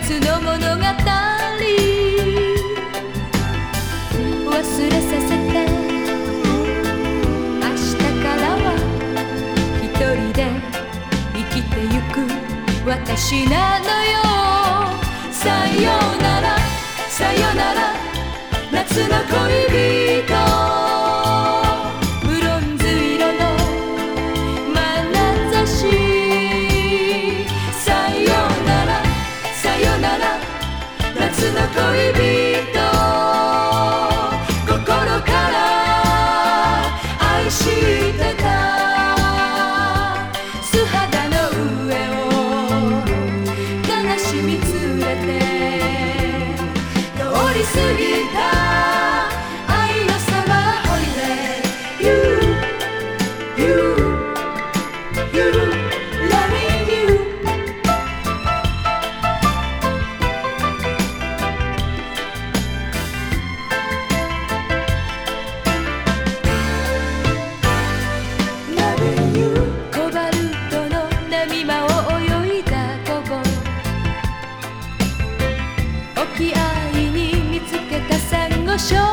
夏の物語忘れさせて明日からは一人で生きてゆく私なのよ。さよならさよなら夏の恋人、ブロンズ色の眼差し。さよならさよなら夏の恋人、心から愛してた。素肌の上を悲しみ連れて通り過ぎた愛のサマーホリデー。 You loving you。 Loving you。 コバルトの波間を泳いだ午後、沖合に見つけたサンゴ礁。